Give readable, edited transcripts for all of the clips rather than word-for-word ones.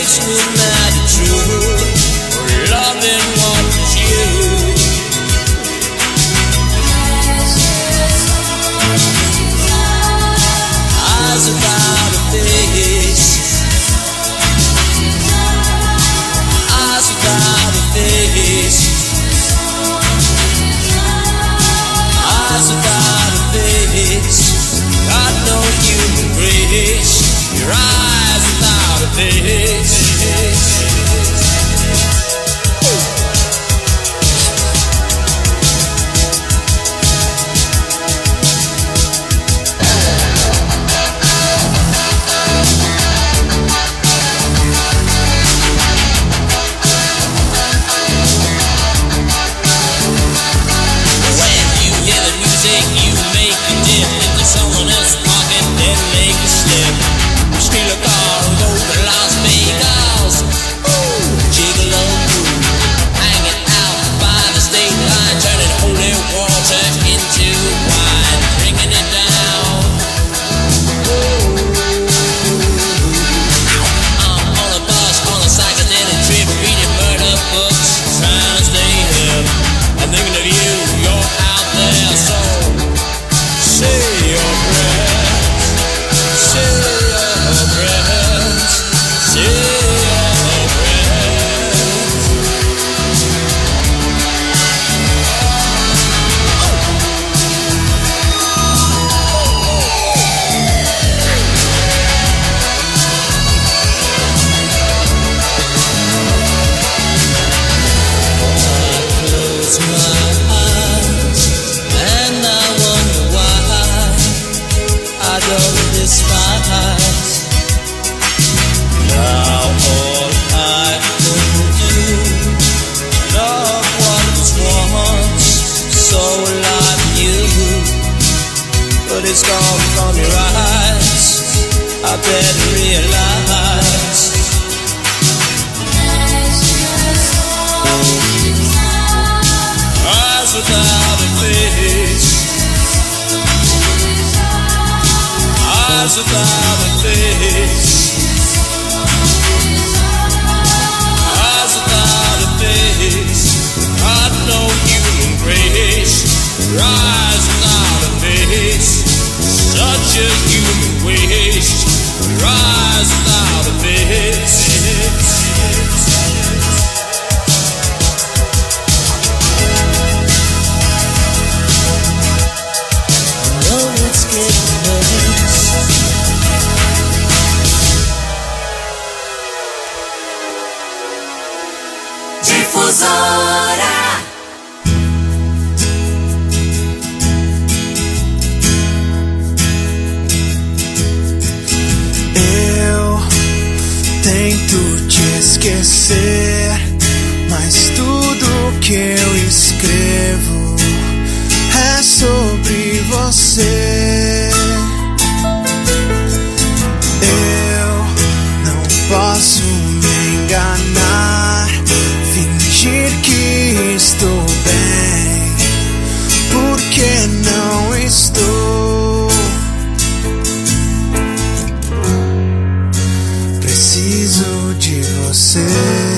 makes me mad at you for loving what was you. Eyes without a face, eyes without a face, eyes without a face. Got no human grace. Your eyes without a face. It's gone from your eyes, I better realize. Eyes without a face, eyes without a face, eyes without a face. Got no human grace. Eyes without a face, such a human waste. Rise without a face. I know it's getting worse. Difusora. Tento te esquecer, mas tudo que eu escrevo é sobre você. Eu não posso me enganar, fingir que estou bem, porque não estou. Preciso de você.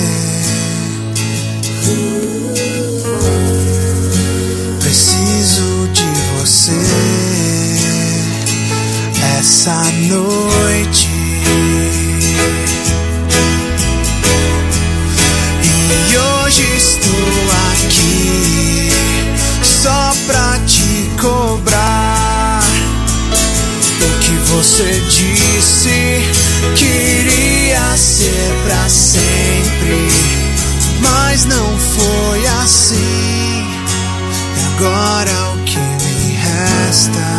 Preciso de você. Essa noite. E hoje estou aqui só pra te cobrar o que você disse que iria ser pra sempre, mas não foi assim. E agora o que me resta?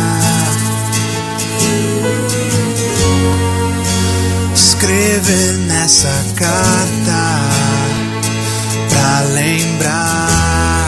Escrever nessa carta pra lembrar.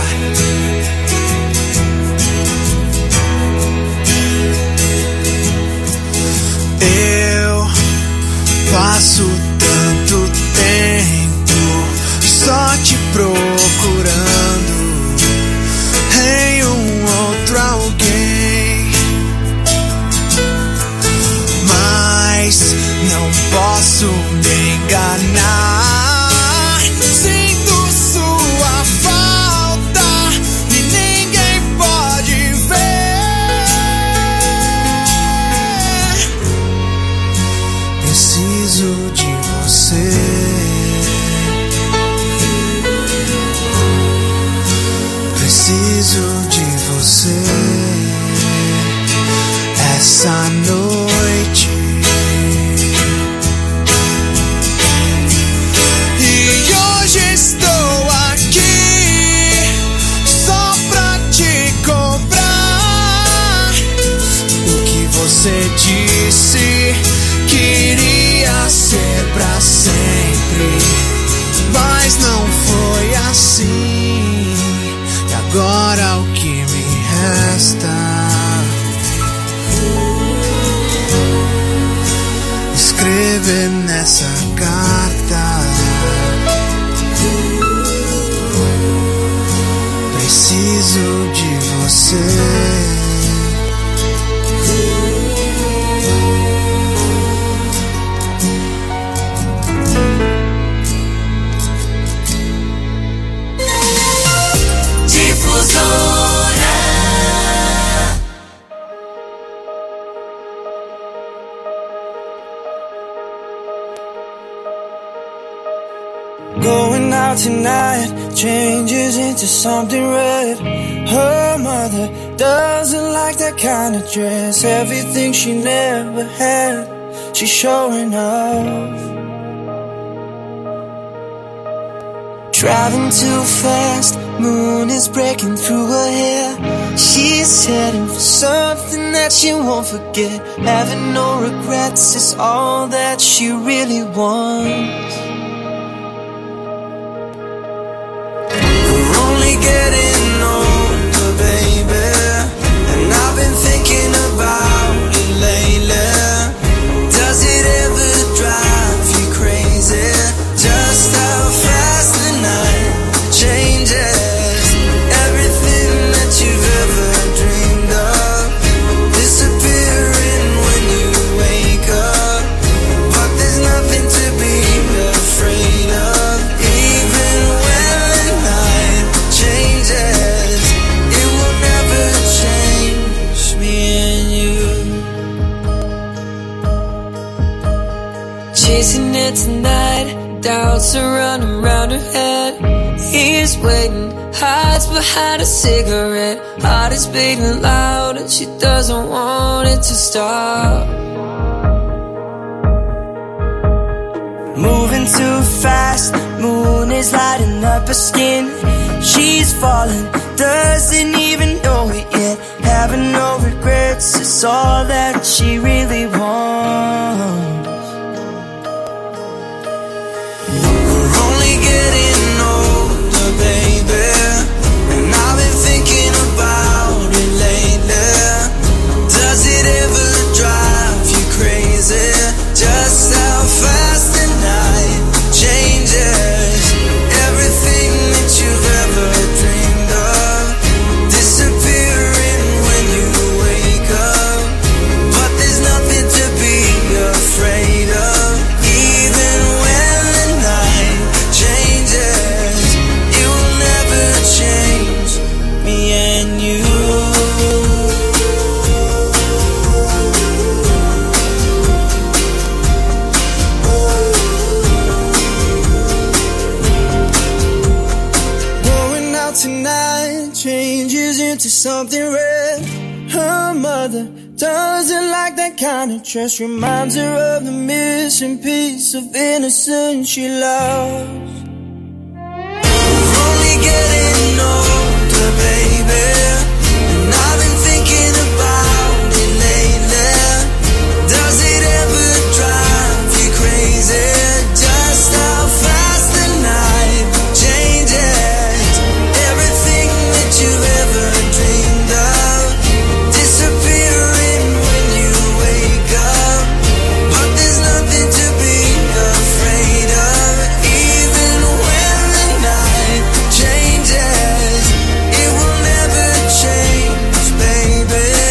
Eu passo tanto tempo só te procurando em um outro alguém, mas não posso me enganar. Sinto sua falta e ninguém pode ver. Preciso de você. Preciso de você essa noite. E hoje estou aqui só pra te cobrar o que você disse queria ser pra sempre, mas não foi assim. E agora o que me resta? Escrever nessa carta. Preciso de você. Going out tonight changes into something red. Her mother doesn't like that kind of dress. Everything she never had, she's showing off. Driving too fast, moon is breaking through her hair. She's heading for something that she won't forget. Having no regrets is all that she really wants. Getting older, baby, and I've been thinking about it lately. Does it ever drive you crazy? Just how fast the night changes. Everything that you've ever dreamed of disappearing when you wake up. But there's nothing to be afraid of. Even when the night changes, it will never change me and you. Chasing it tonight, doubts are running round her head. He's waiting, hides behind a cigarette. Heart is beating loud and she doesn't want it to stop. Moving too fast, moon is lighting up her skin. She's falling, doesn't even know it yet. Having no regrets is all that she really wants. We're only getting older, baby, and I've been thinking about it lately. Does it ever drive you crazy? Just how fast the night changes. Everything that you've ever dreamed of disappearing when you wake up. But there's nothing to be afraid of. Even when the night changes, it will never change me and you. Tonight changes into something red. Her mother doesn't like that kind of dress. Reminds her of the missing piece of innocence she lost. We're only getting older, baby, and I've been thinking about it lately. Does it ever drive you crazy? Just how fast the night changes. Everything that you've ever dreamed of disappearing when you wake up. But there's nothing to be afraid of. Even when the night changes, it will never change, baby.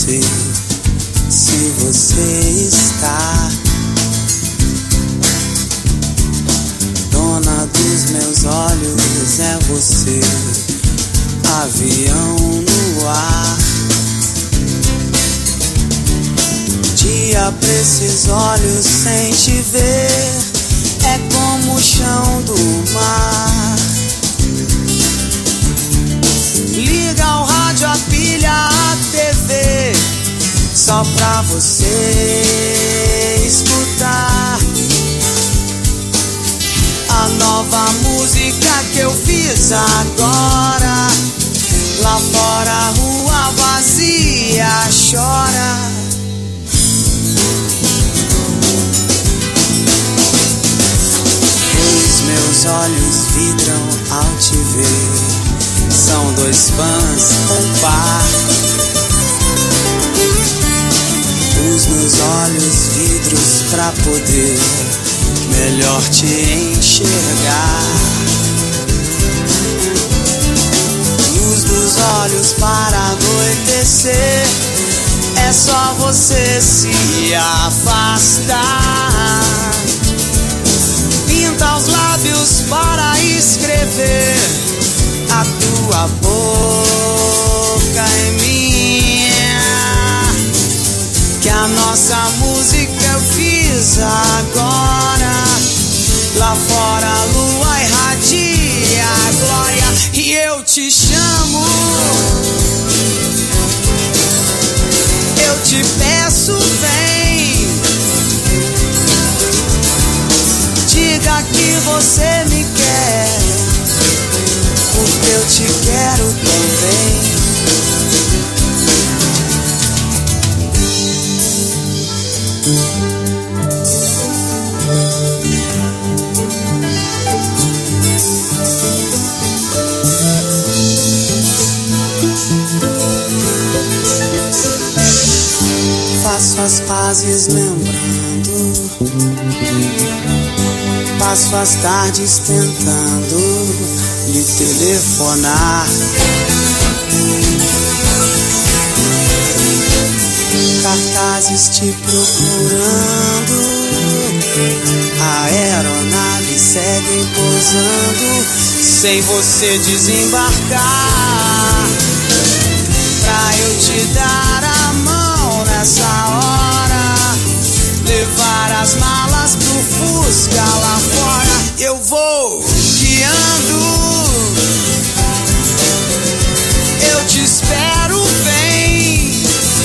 você, se você está dona dos meus olhos, é você, avião no ar. Dia pra esses olhos sem te ver é como o chão do mar. Liga o rádio, a pilha, a TV, só pra você escutar a nova música que eu fiz agora. Lá fora a rua vazia chora. Os meus olhos vidram ao te ver. São dois fãs, um par. Os meus olhos vidros pra poder melhor te enxergar. Luz dos olhos para anoitecer. É só você se afastar. Pinta os lábios para escrever a tua boca em minha. Que a nossa música eu fiz agora. Lá fora a lua irradia a glória. E eu te chamo, eu te peço, vem. Diga que você me quer, porque eu te quero também. Faço as pazes lembrando, passo as tardes tentando lhe telefonar. Cartazes te procurando, aeronaves seguem pousando sem você desembarcar. Pra eu te dar a mão nessa hora, levar as malas pro Fusca lá fora. Eu vou guiando, eu te espero, vem.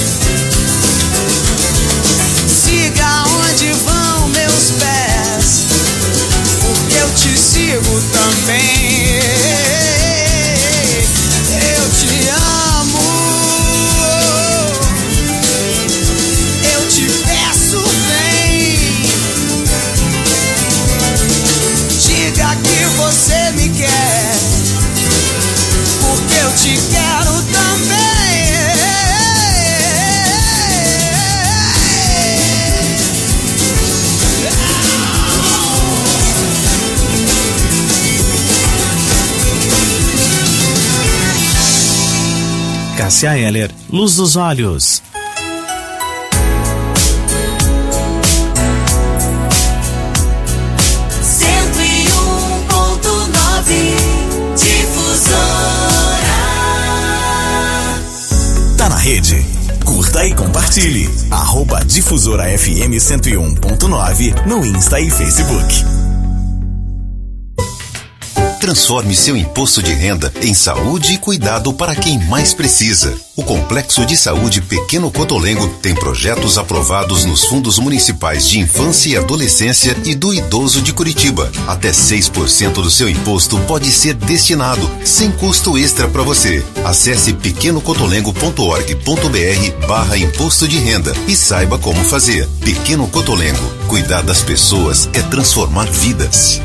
Siga onde vão meus pés, porque eu te sigo também. Eu te amo, eu te peço, vem. Diga que você me quer, porque eu te quero também. Cássia Eller, Luz dos Olhos. Tá na rede. Curta e compartilhe. @Difusora FM 101.9 no Insta e Facebook. Transforme seu imposto de renda em saúde e cuidado para quem mais precisa. O Complexo de Saúde Pequeno Cotolengo tem projetos aprovados nos fundos municipais de infância e adolescência e do idoso de Curitiba. Até 6% do seu imposto pode ser destinado, sem custo extra para você. Acesse pequenocotolengo.org.br/imposto de renda e saiba como fazer. Pequeno Cotolengo. Cuidar das pessoas é transformar vidas.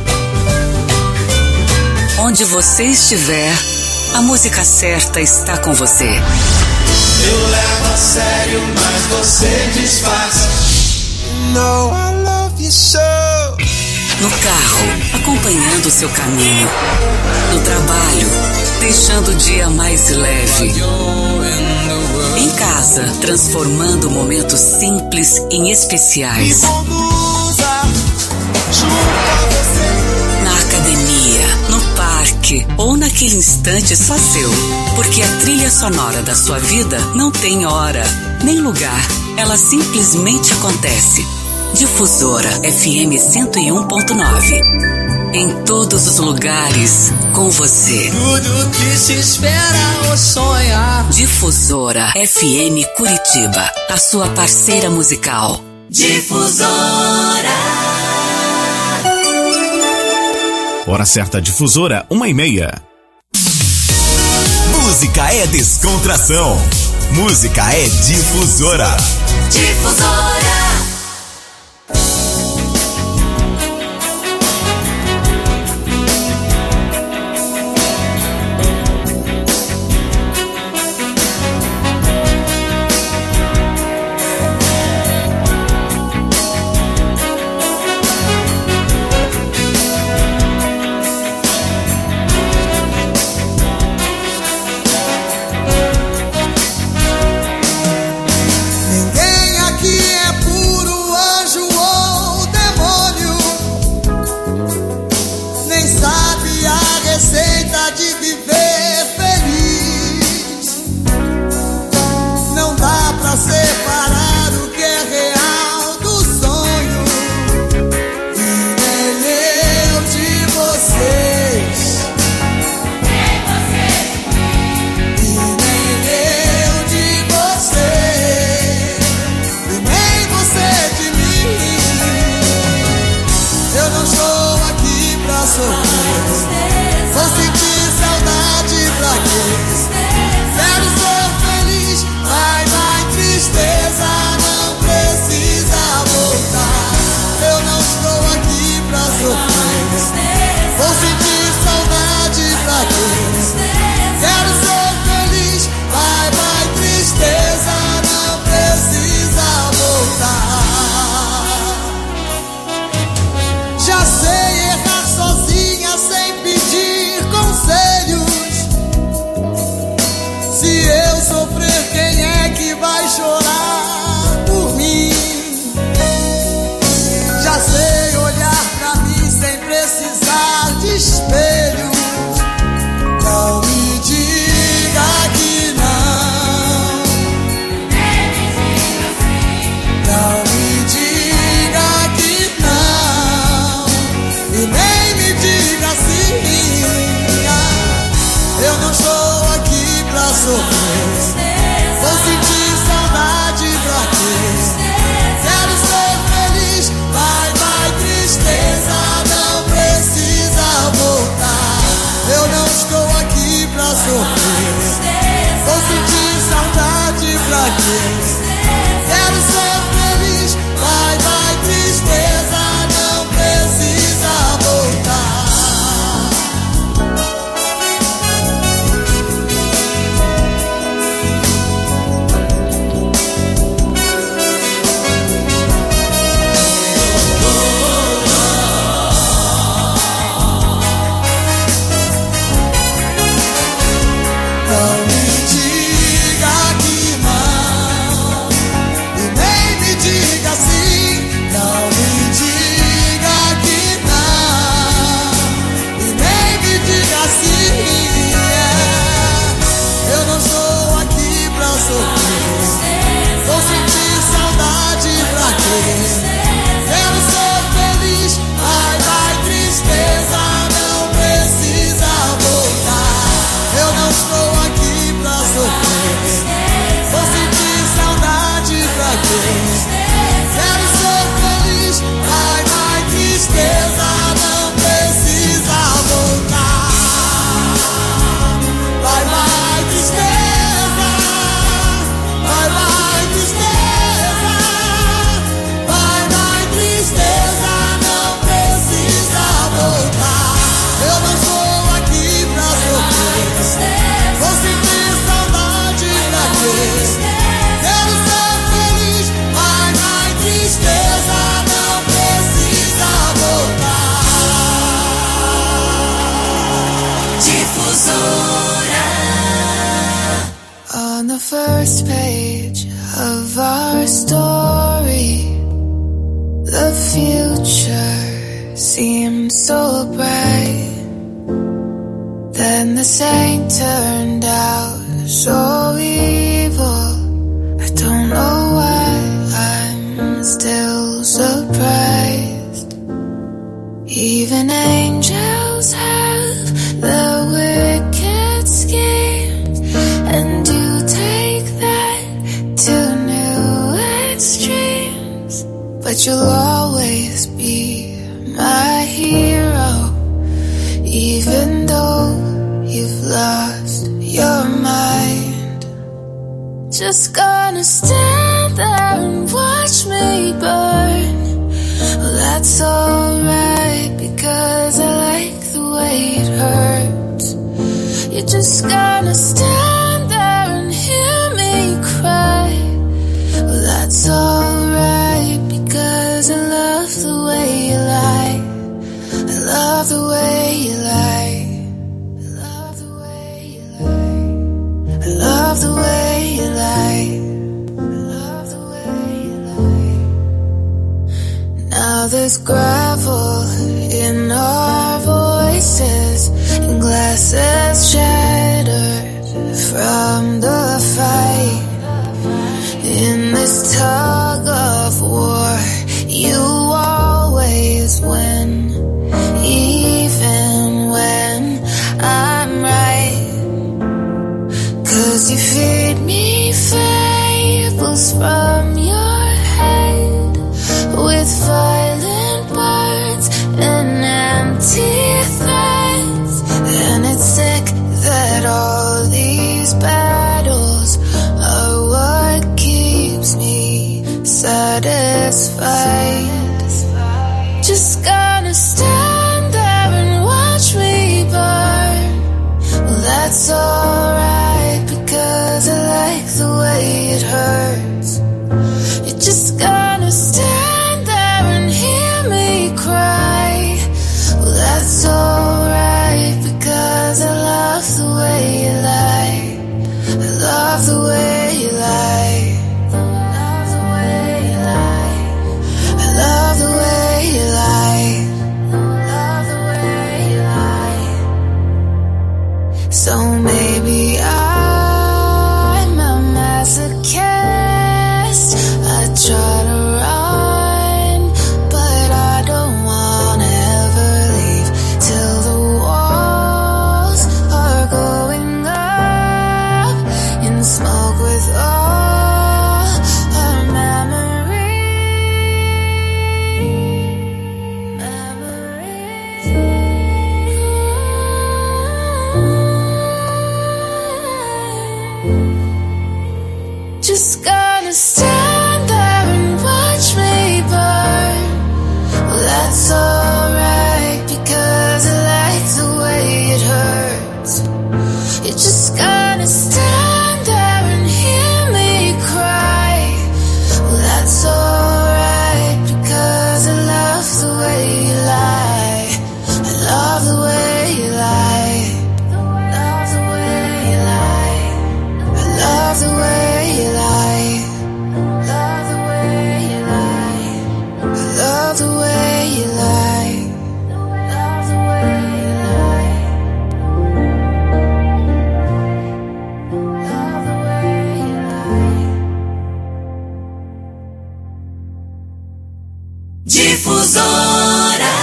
Onde você estiver, a música certa está com você. Eu levo a sério, mas você disfarça. No, I love you so. No carro, acompanhando o seu caminho. No trabalho, deixando o dia mais leve. Em casa, transformando momentos simples em especiais. Me conduza junto a você. Na academia, no parque ou naquele instante só seu. Porque a trilha sonora da sua vida não tem hora, nem lugar. Ela simplesmente acontece. Difusora FM 101.9. Em todos os lugares, com você. Tudo que se espera ou sonha. Difusora FM Curitiba, a sua parceira musical. Difusora. Hora certa, Difusora, 1h30. Música é descontração. Música é Difusora. Difusora. Não me diga que não, e nem first page of our story, the future seemed so bright. Then the saint turned out so evil. I don't know why I'm still surprised. Even angels have their wicked schemes, and you take that to new extremes. But you'll always be my hero, even though you've lost your mind. Just gonna stand there and watch me burn. Well, that's alright, because I like the way it hurts. You're just gonna stand there and hear me cry. Well, that's alright, because I love the way you lie. I love the way you lie. I love the way you lie. I love the way you lie. I love the way you lie. Now there's gravel in our voices, and glasses shattered from the fight. In this tug of war, you always win, even when I'm right. 'Cause you feed me fables from your head, with violent words and empty threats. And it's sick that all these battles are what keeps me satisfied. Just gonna stand there and watch me burn. Well, that's alright, because I like the way it hurts. You're just gonna stand there and hear me cry. Well, that's alright, because I love the way you lie. I love the way you lie. I love the way you lie. I love the way you lie. I love the way you lie. So maybe I'm a masochist. I try to run, but I don't wanna ever leave till the walls are going up in smoke with all our memories. Just gonna stand there and watch me burn. Well, that's alright, because I like the way it hurts. You're just gonna stand there and hear me cry. Well, that's alright, because I love the way you lie. I love the way you lie. I love the way you lie. I love the way you lie. Love the way you lie. I love the way you lie. Love the way you lie. Love the way you lie. Difusora.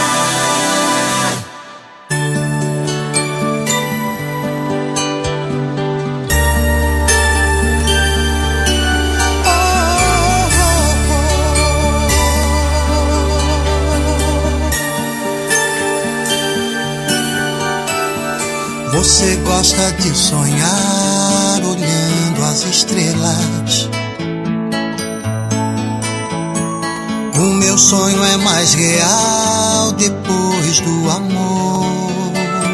Você gosta de sonhar olhando as estrelas. O meu sonho é mais real depois do amor.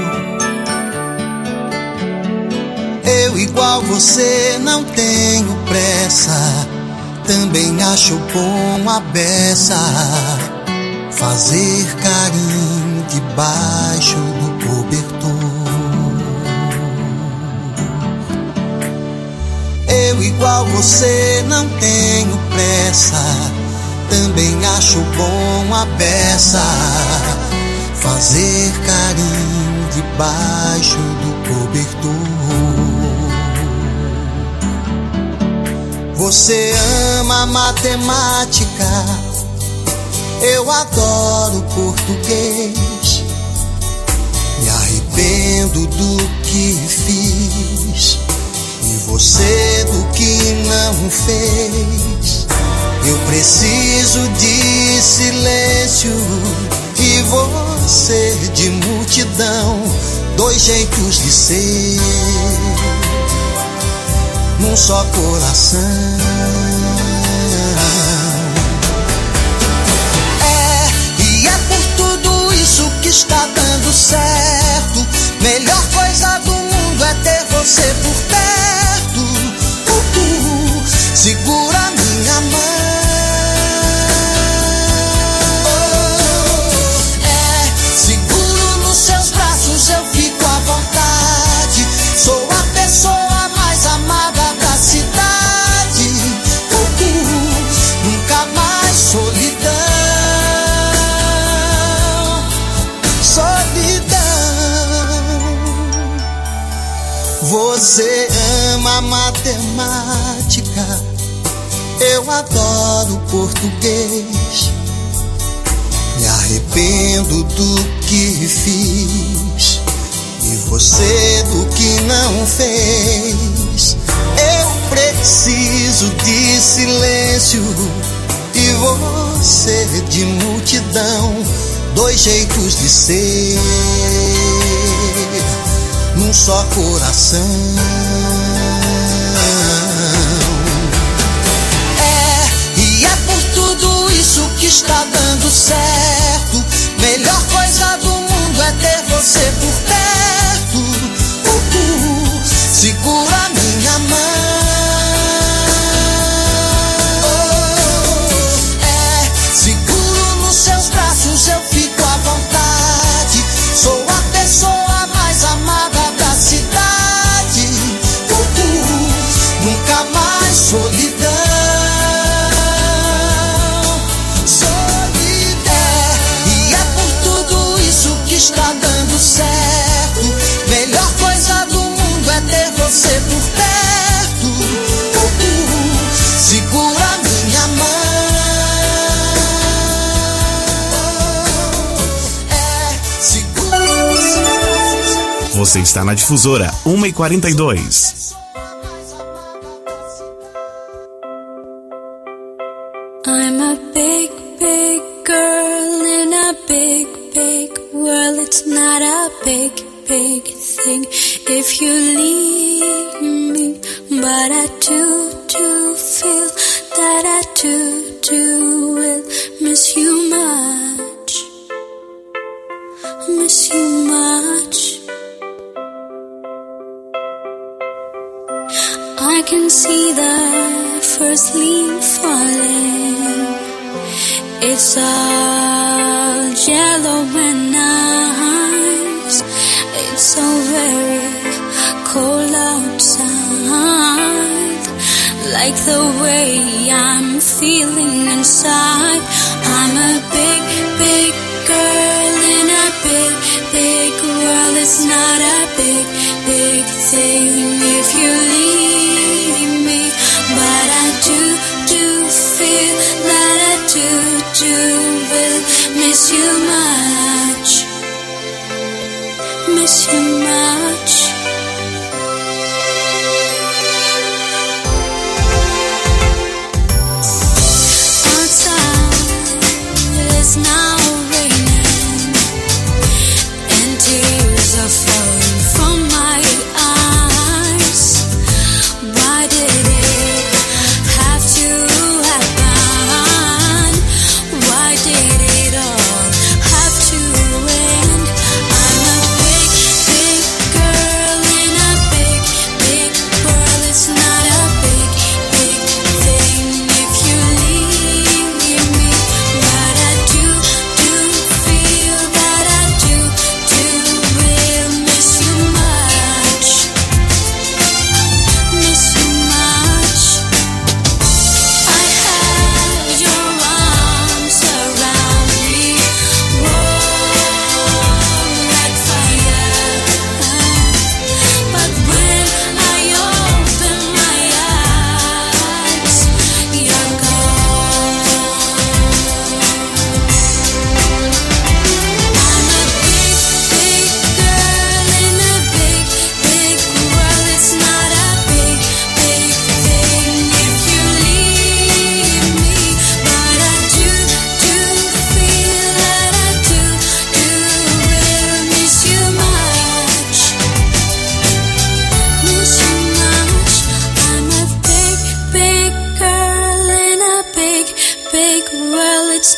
Eu, igual você, não tenho pressa. Também acho bom a beça fazer carinho debaixo do cobertor. Eu, você não tenho pressa, também acho bom a beça fazer carinho debaixo do cobertor. Você ama matemática, eu adoro português. Me arrependo do que fiz e você do que não fez. Eu preciso de silêncio e você de multidão. Dois jeitos de ser num só coração. E é por tudo isso que está dando certo. Melhor coisa do mundo é ter você por perto. Segura minha mão. Seguro nos seus braços, eu fico à vontade. Sou a pessoa mais amada da cidade. Nunca mais solidão. Você ama matemática, eu adoro português. Me arrependo do que fiz e você do que não fez. Eu preciso de silêncio e você de multidão. Dois jeitos de ser num só coração. E é por tudo isso que está dando certo. Melhor coisa do mundo é ter você por perto. Segura minha mão. Seguro nos seus braços, eu fico à vontade. Sou a pessoa mais amada da cidade. Nunca mais solidão. E é por tudo isso que está dando certo. Melhor coisa do mundo é ter você por perto. Segura minha mão. Você está na Difusora 1h42. I'm a big, big girl in a big, big world. It's not a big, big thing if you leave me. But I do feel that I do will miss you much. Miss you much. I can see the first leaf falling. It's all yellow and nice. It's so very cold outside, like the way I'm feeling inside. I'm a big, big girl in a big, big world. It's not a big, big thing if you leave me. But I do feel that I do will miss you much. Miss you much. Outside it's now raining and tears are falling from my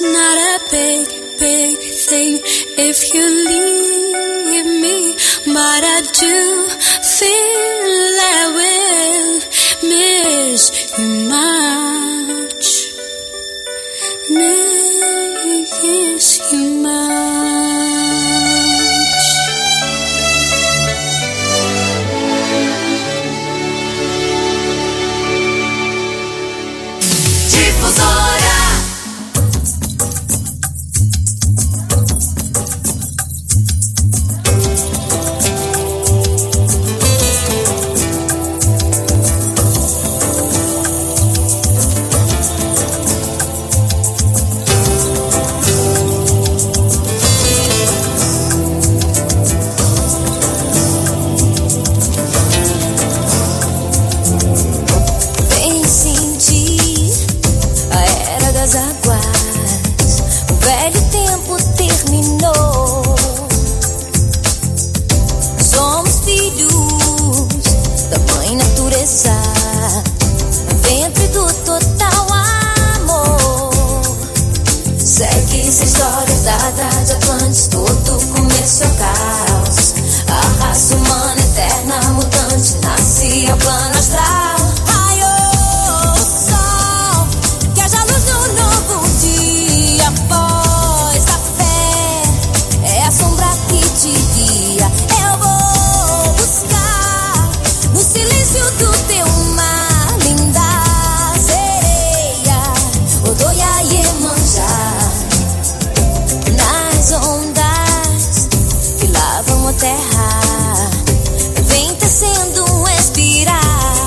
not a big, big thing if you leave me, but I do feel I will miss you much, miss you much. Difusora. Ventre do total amor. Segue essa história dada de Atlantis. Todo começo é caos. A raça humana eterna mutante nasce ao plano astral. Raiou o sol, que haja luz no novo dia. Pois a fé é a sombra que te guia. Eu vou buscar no silêncio do teu mar, linda sereia, Odoia Iemanjá. Nas ondas que lavam a terra, vem tecendo um espiral.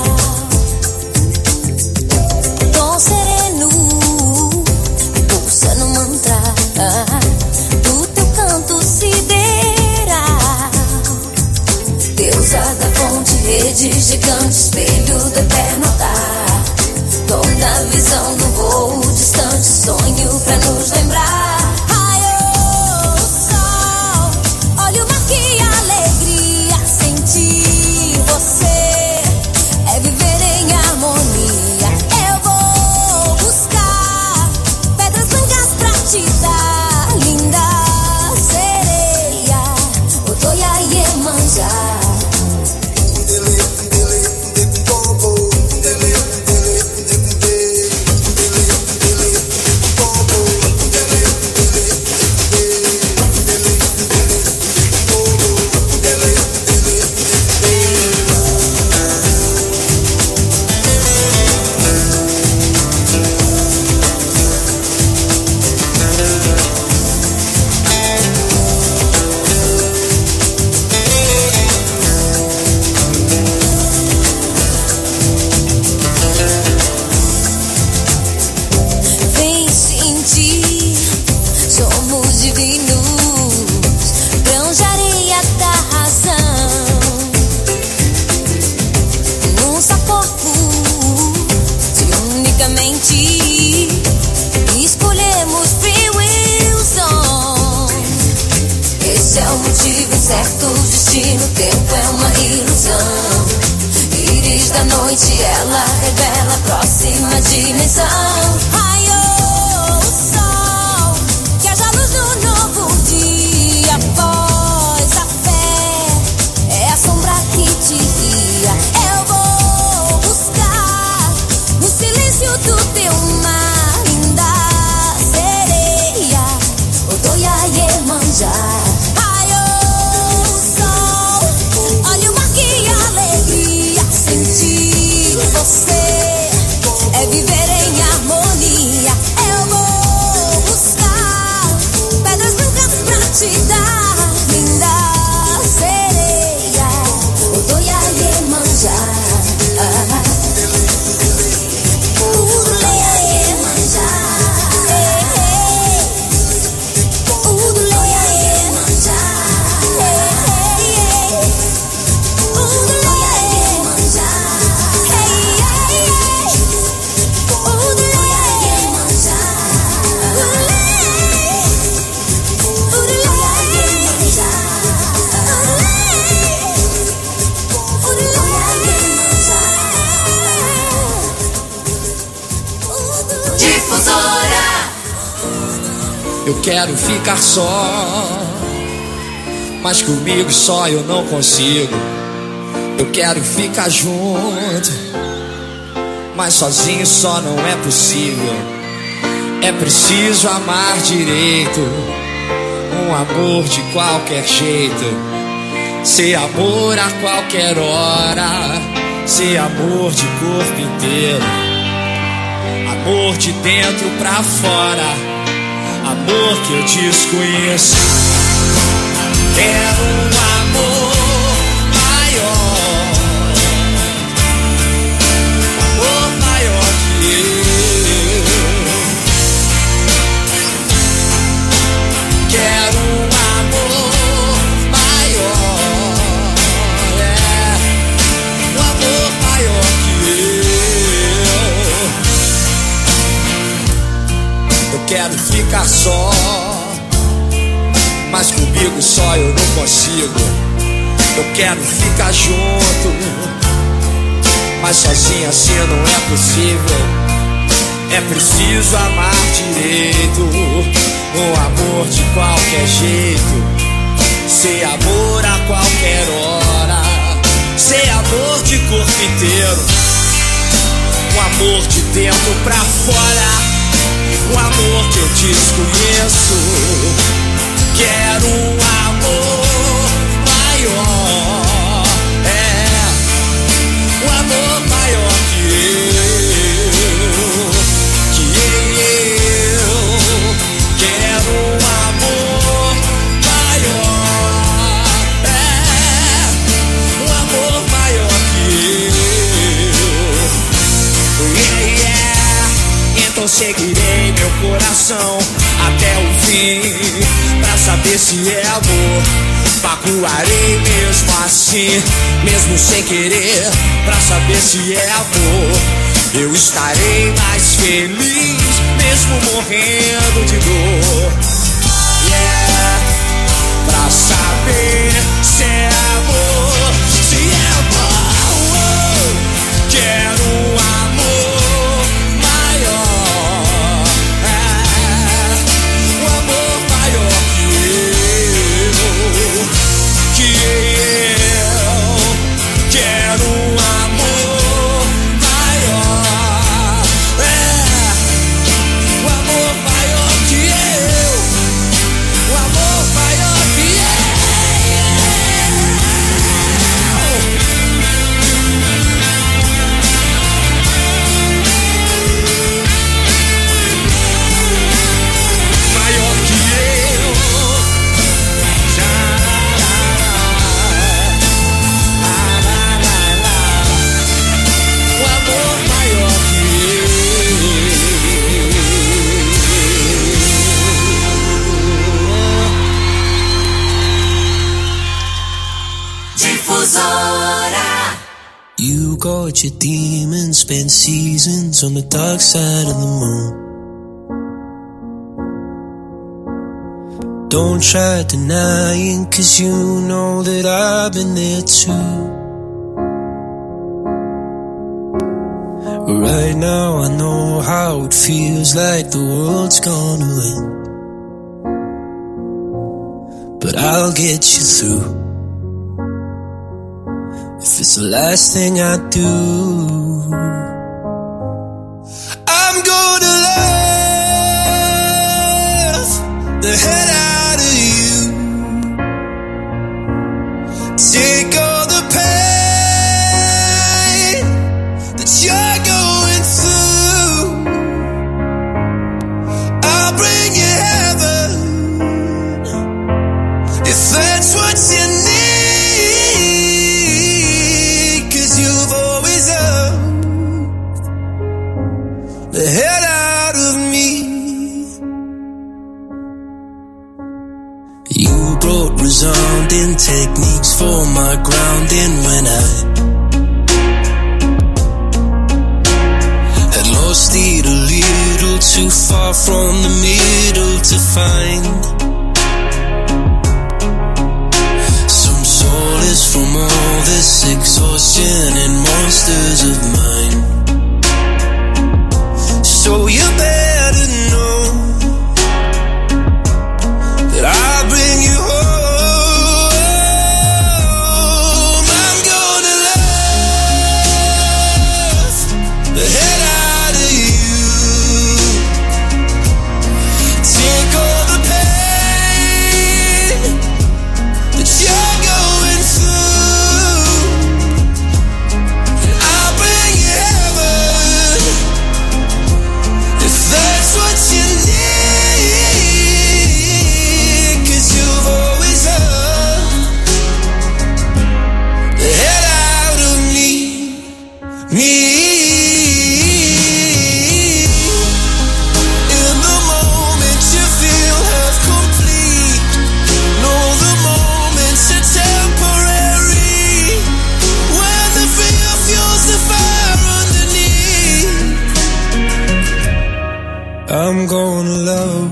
Tom sereno pulsa no mantra do teu canto sideral. Deusa da fonte, rede gigante, espelho do eterno altar. Dom da visão do voo distante, sonho pra nos lembrar. Raiou o sol, olha o mar, que alegria. Sentir você é viver em harmonia. Eu vou buscar pedras brancas pra te dar, linda sereia, Odoia Iemanjá. Vem sentir, somos divinos, grãos de areia da razão. Num só corpo, se unicamente escolhemos Free Will Zone. Esse é o motivo certo, o destino, o tempo é uma ilusão. Íris da noite, ela revela a próxima dimensão. Raiou o sol, que haja luz no novo dia. Pois a fé é a sombra que te guia. Eu vou buscar no silêncio do teu mar, linda sereia, Odoia Iemanjá. Raiou o sol, olha o mar, que alegria. Sentir você é viver em harmonia. Eu quero ficar só, mas comigo só eu não consigo. Eu quero ficar junto, mas sozinho só não é possível. É preciso amar direito, um amor de qualquer jeito. Ser amor a qualquer hora, ser amor de corpo inteiro. Amor de dentro pra fora, amor que eu desconheço. Quero um amor maior, amor maior que eu. Quero um amor maior, um amor maior que eu. Eu quero ficar só, mas comigo só eu não consigo. Eu quero ficar junto, mas sozinho assim não é possível. É preciso amar direito, um amor de qualquer jeito. Ser amor a qualquer hora, ser amor de corpo inteiro. Um amor de dentro pra fora, um amor que eu desconheço. Quero um amor maior, um amor maior que eu. Quero um amor maior, um amor maior que eu. Então seguirei meu coração até o fim, pra saber se é amor. Magoarei mesmo assim, mesmo sem querer, pra saber se é amor. Eu estarei mais feliz, mesmo morrendo de dor. Pra saber se é amor, se é amor. Quero um amor maior, um amor maior que eu. Quero um amor maior, um amor maior que eu, um amor maior que eu. Maior que eu. Um amor maior que eu. Difusora. You got your demons, spent seasons on the dark side of the moon. Don't try denying, 'cause you know that I've been there too. Right now I know how it feels like the world's gonna end, but I'll get you through. If it's the last thing I do, I'm gonna love the head out of you. Take all the pain that you're going through. I'll bring you heaven if that's what you need. The head out of me. You brought resounding techniques for my grounding when I had lost it a little too far from the middle to find some solace from all this exhaustion and monsters of mine. So you better know I'm gonna love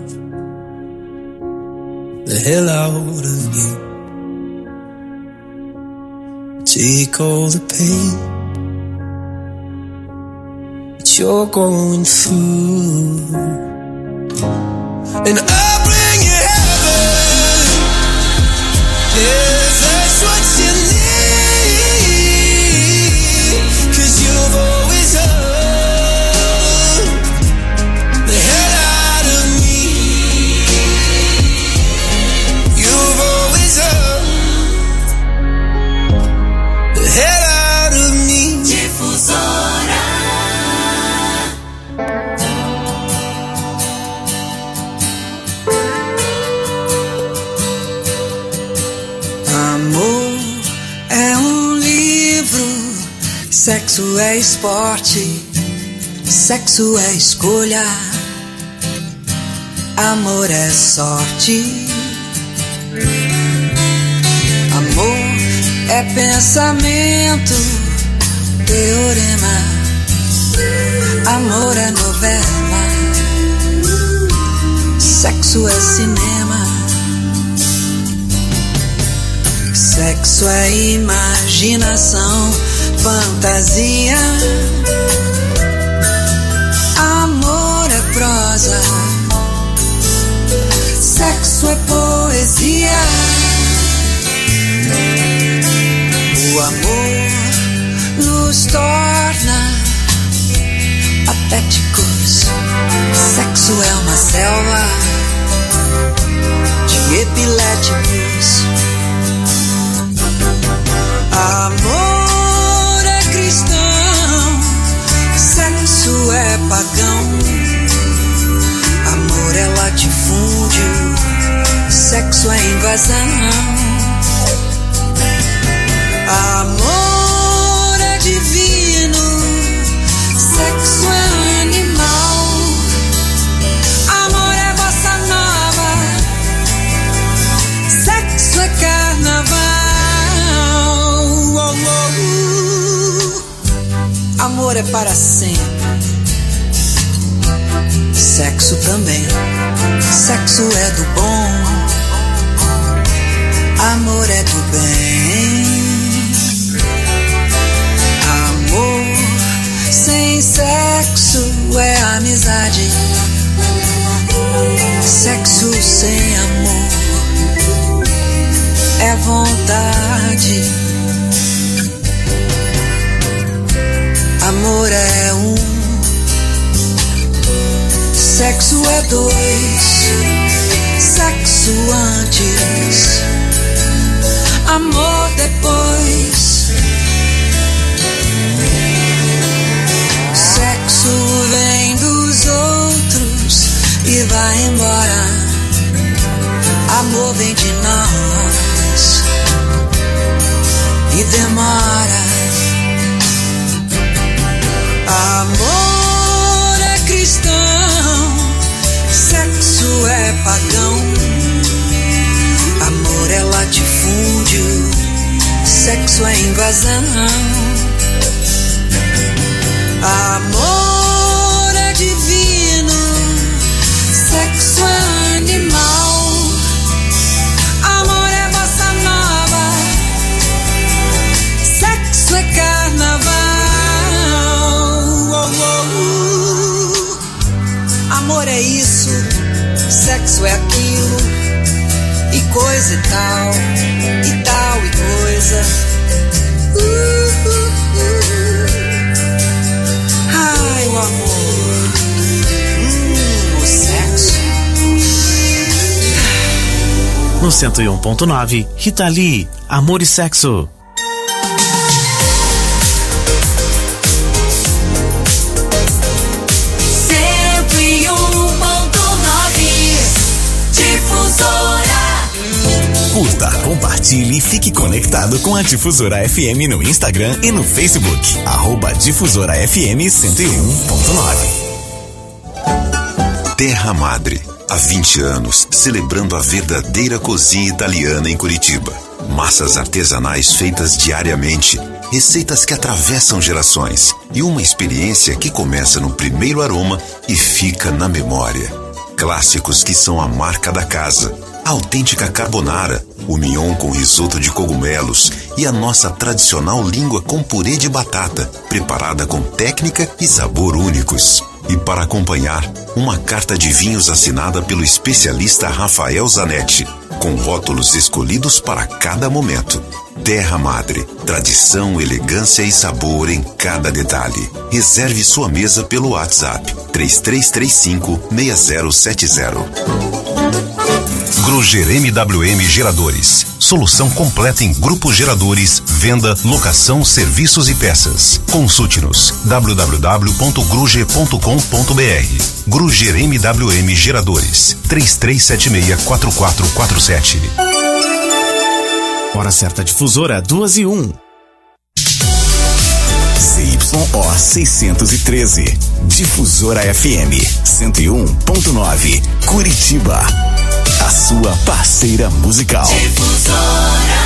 the hell out of you. Take all the pain that you're going through, and I'll bring you heaven. If that's what you need, 'cause you've always hurt the hell out of me. You've always hurt the hell out of me. Difusora. Amor é livro, sexo é esporte, sexo é escolha, amor é sorte. Amor é pensamento, teorema, amor é novela, sexo é cinema. Sexo é imaginação, fantasia. Amor é prosa, sexo é poesia. O amor nos torna patéticos. Sexo é uma selva de epiléticos. Amor é cristão, sexo é pagão. Amor é latifúndio, sexo é invasão. Amor é divino, sexo é animal. Amor é bossa nova, sexo é carnaval. Amor é para sempre, sexo também. Sexo é do bom, amor é do bem. Amor sem sexo é amizade. Sexo sem amor é vontade. Amor é um, sexo é dois, sexo antes, amor depois. Sexo vem dos outros e vai embora. Amor vem de nós e demora. Amor é cristão, sexo é pagão. Amor é latifúndio, sexo é invasão. Amor é divino, sexo é animal. Amor é bossa nova, sexo é carnaval. Amor é isso, sexo é aquilo, e coisa e tal e coisa. Ai, o amor, o sexo. No 101.9, Rita Lee, Amor e Sexo. Curta, compartilhe e fique conectado com a Difusora FM no Instagram e no Facebook. @Difusora FM 101.9. Terra Madre. Há 20 anos, celebrando a verdadeira cozinha italiana em Curitiba. Massas artesanais feitas diariamente, receitas que atravessam gerações e uma experiência que começa no primeiro aroma e fica na memória. Clássicos que são a marca da casa. A autêntica carbonara, o mignon com risoto de cogumelos e a nossa tradicional língua com purê de batata, preparada com técnica e sabor únicos. E para acompanhar, uma carta de vinhos assinada pelo especialista Rafael Zanetti, com rótulos escolhidos para cada momento. Terra Madre, tradição, elegância e sabor em cada detalhe. Reserve sua mesa pelo WhatsApp 3335-6070. Gruger MWM Geradores. Solução completa em grupos geradores, venda, locação, serviços e peças. Consulte-nos www.gruger.com.br. Gruger MWM Geradores 3376-4447. Hora certa difusora 2:01. ZYO 613. Difusora FM 101.9. Curitiba. A sua parceira musical. Difusora.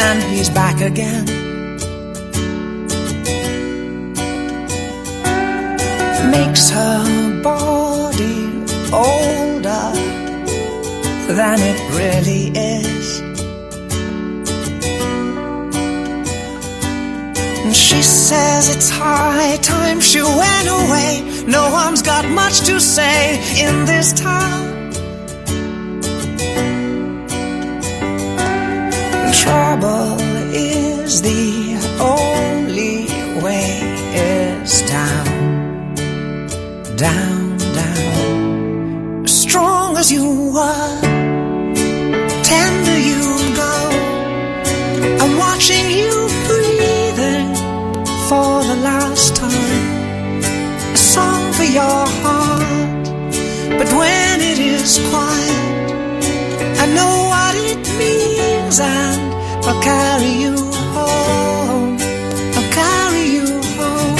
and he's back again. Makes her body older than it really is. And she says it's high time she went away. No one's got much to say in this town. Trouble is the only way is down, down, down. As strong as you are, tender you go. I'm watching you breathing for the last time. A song for your heart, but when it is quiet, I know what it means, and I'll carry you home. I'll carry you home.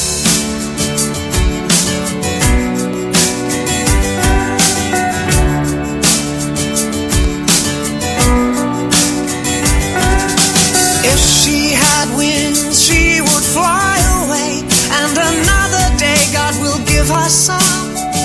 If she had wings, she would fly away, and another day God will give her some.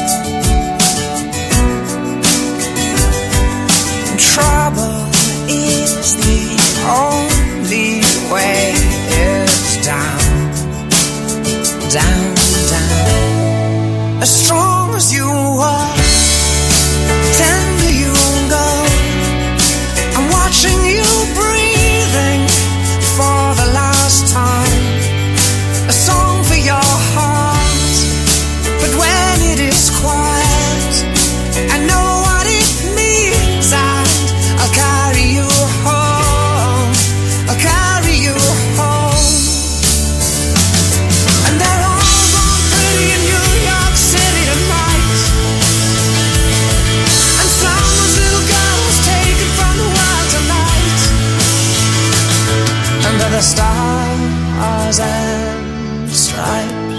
Trouble is the only way is down, down, down. As strong as you are, tender you go. I'm watching you breathing for the last time. A song for your heart, but when it is quiet, I know what it means, and I'll carry you home. I'll carry you home. And they're all gone pretty in New York City tonight. And someone's little girl was taken from the world tonight. Under the stars and stripes.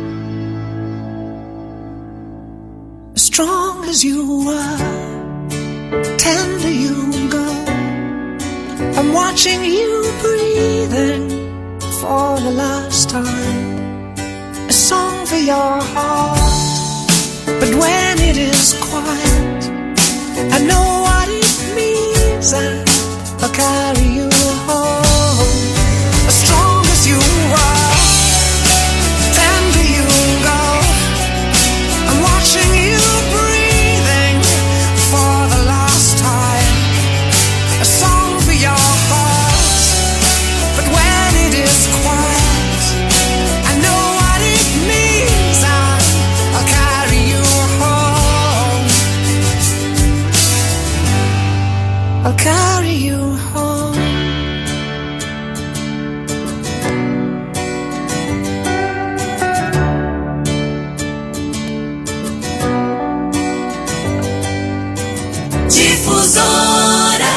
As strong as you are, tender you go. I'm watching you breathing for the last time. A song for your heart, but when it is quiet, I know what it means, and I'll carry you home. As strong as you are, tender you go. I'm watching you breathing for the last time. A song for your heart, but when it is quiet, I know what it means, and I'll carry you home. I'll carry you home. Difusora.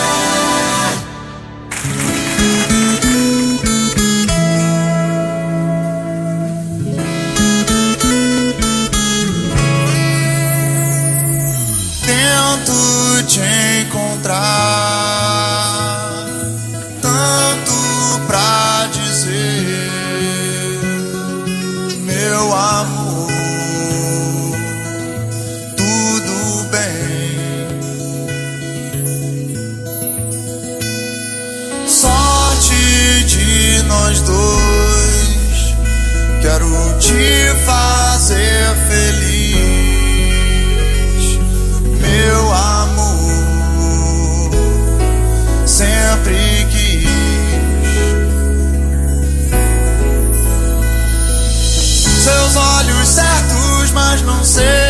Tento te encontrar, tanto pra dizer, meu amor, tudo bem. Sorte de nós dois, quero te fazer feliz, meu amor, sempre quis. Seus olhos certos, mas não sei